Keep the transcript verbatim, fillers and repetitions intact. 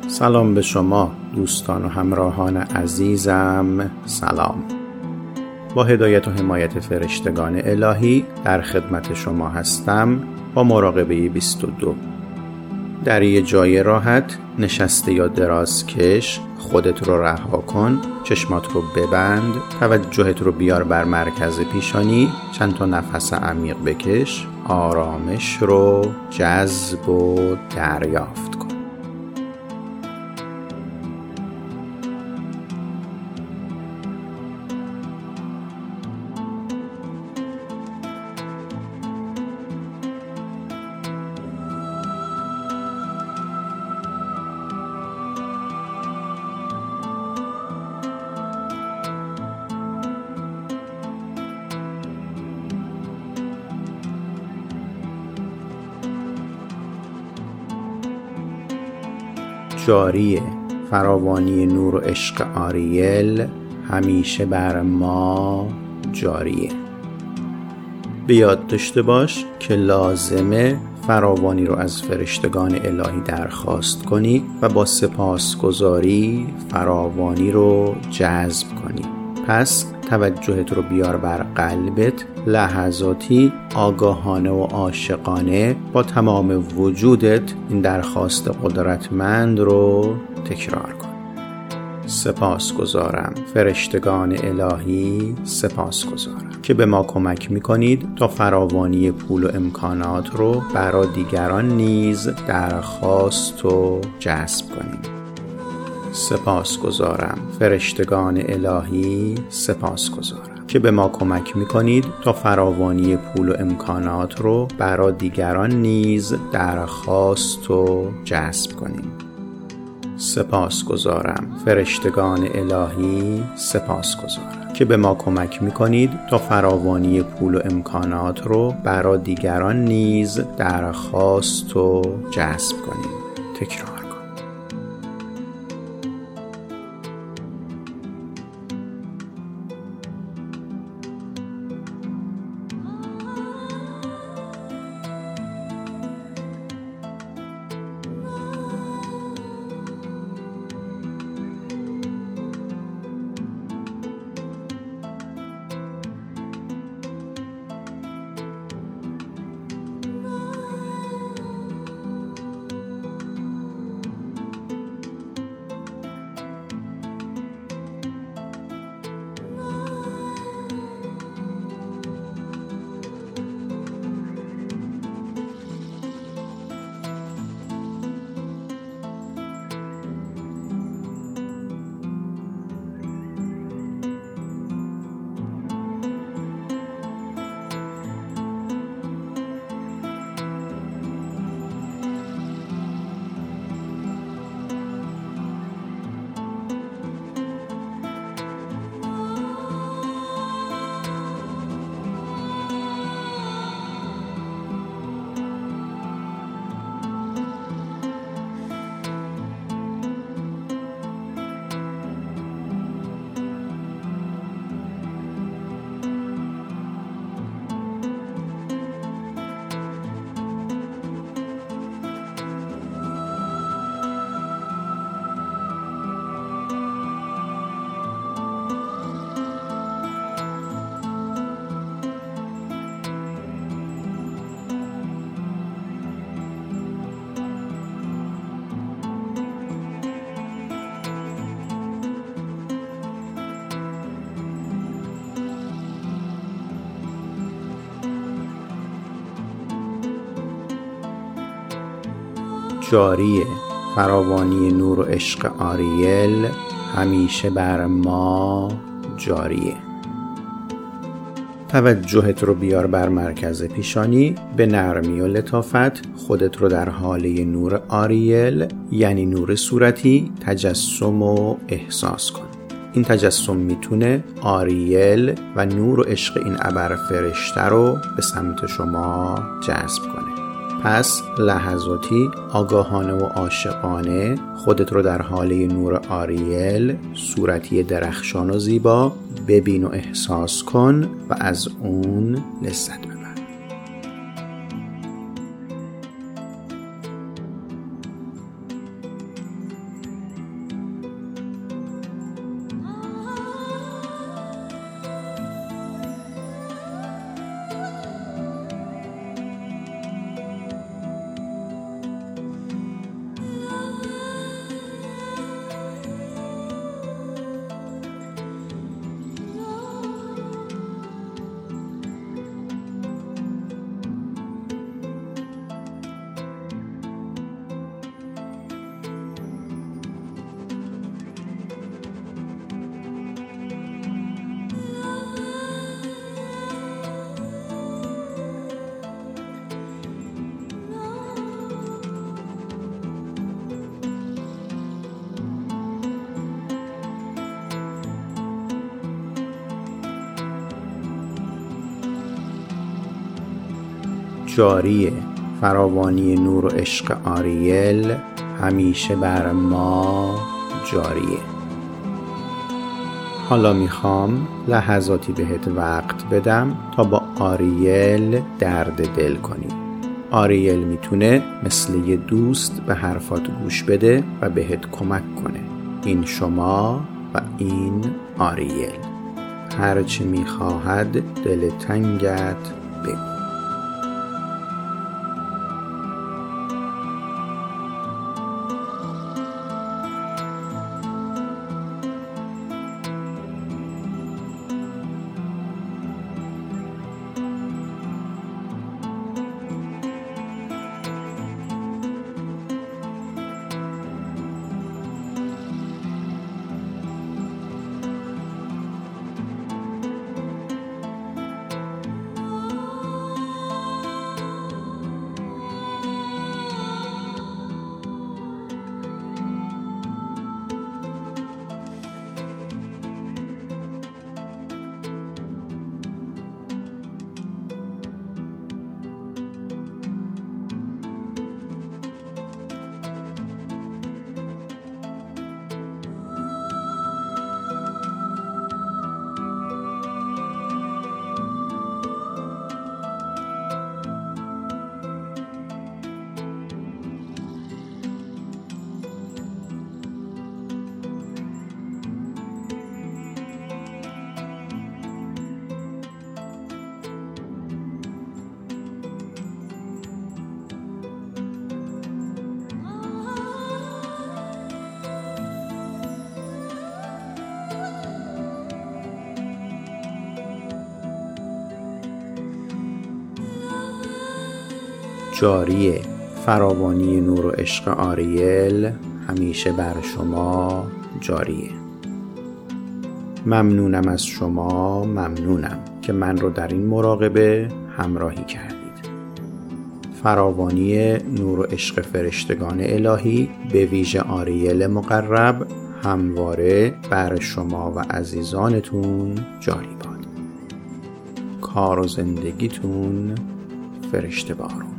سلام به شما دوستان و همراهان عزیزم. سلام. با هدایت و حمایت فرشتگان الهی در خدمت شما هستم با مراقبه بیست و دو. در یه جای راحت نشسته یا دراز کش، خودت رو رها کن، چشمات رو ببند، توجهت رو بیار بر مرکز پیشانی، چند تا نفس عمیق بکش، آرامش رو جذب و دریافت کن. جاریه. فراوانی نور و عشق آریل همیشه بر ما جاریه. به یاد داشته باش که لازمه فراوانی رو از فرشتگان الهی درخواست کنی و با سپاسگزاری فراوانی رو جذب کنی. پس توجهت رو بیار بر قلبت، لحظاتی آگاهانه و عاشقانه با تمام وجودت این درخواست قدرتمند رو تکرار کن. سپاسگزارم فرشتگان الهی، سپاسگزارم که به ما کمک میکنید تا فراوانی پول و امکانات رو برای دیگران نیز درخواست و جذب کنیم. سپاسگزارم فرشتگان الهی، سپاسگزارم که به ما کمک میکنید تا فراوانی پول و امکانات رو برای دیگران نیز درخواست و جذب کنیم. سپاسگزارم فرشتگان الهی، سپاسگزارم که به ما کمک میکنید تا فراوانی پول و امکانات رو برای دیگران نیز درخواست و جذب کنیم. تکرار کن. جاریه. فراوانی نور و عشق آریل همیشه بر ما جاریه. توجهت رو بیار بر مرکز پیشانی، به نرمی و لطافت خودت رو در حاله نور آریل یعنی نور صورتی تجسم و احساس کن. این تجسم میتونه آریل و نور و عشق این ابر فرشته رو به سمت شما جذب کنه. پس لحظاتی آگاهانه و عاشقانه خودت رو در حاله نور آریل صورتی درخشان و زیبا ببین و احساس کن و از اون لذت ببر. جاریه. فراوانی نور و عشق آریل همیشه بر ما جاریه. حالا میخوام لحظاتی بهت وقت بدم تا با آریل درد دل کنی. آریل میتونه مثل یه دوست به حرفات گوش بده و بهت کمک کنه. این شما و این آریل. هرچی میخواهد دل تنگت بگو. جاریه. فراوانی نور و عشق آریل همیشه بر شما جاریه. ممنونم از شما، ممنونم که من رو در این مراقبه همراهی کردید. فراوانی نور و عشق فرشتگان الهی به ویژه آریل مقرب همواره بر شما و عزیزانتون جاری باد. کار و زندگیتون فرشته بارون.